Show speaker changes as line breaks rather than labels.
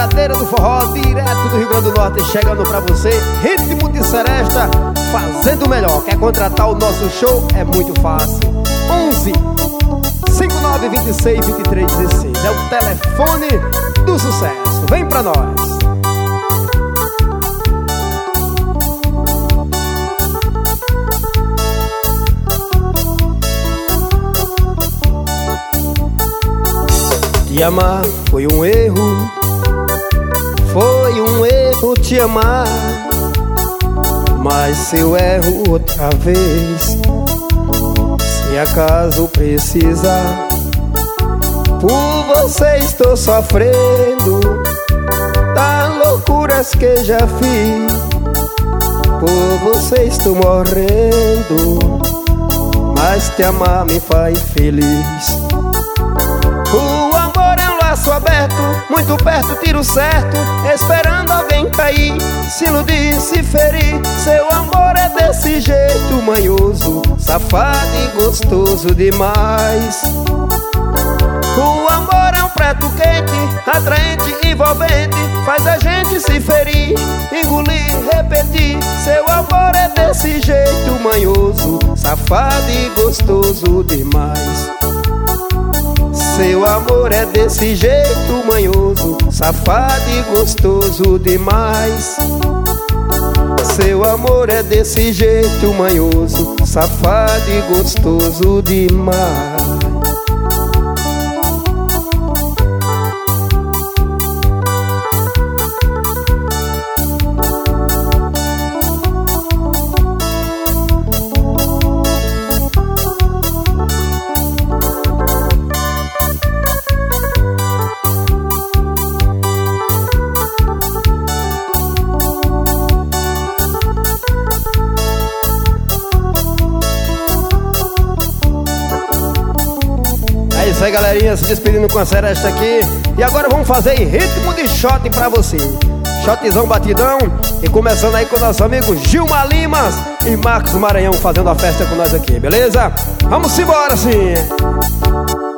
quebradeira do forró, direto do Rio Grande do Norte, chegando pra você, ritmo de seresta, fazendo o melhor. Quer contratar o nosso show? É muito fácil. 11 5926 2316 é o telefone do sucesso. Vem pra nós. Te amar foi um erro, foi um erro te amar. Mas se eu erro outra vez, se acaso precisar, por você estou sofrendo das loucuras que já fiz. Por você estou morrendo, mas te amar me faz feliz. O amor é um laço aberto, muito perto, tiro certo, esperando alguém cair, se iludir, se ferir. Seu amor é desse jeito manhoso, safado e gostoso demais. O amor é um prato quente, atraente, envolvente, faz a gente se ferir, engolir, repetir. Seu amor é desse jeito manhoso, safado e gostoso demais. Seu amor é desse jeito manhoso, safado e gostoso demais. Seu amor é desse jeito manhoso, safado e gostoso demais. É isso aí, galerinha, se despedindo com a seresta aqui. E agora vamos fazer em ritmo de shot pra você. Shotzão batidão. E começando aí com o nosso amigo Gilmar Limas e Marcos Maranhão fazendo a festa com nós aqui, beleza? Vamos embora, sim.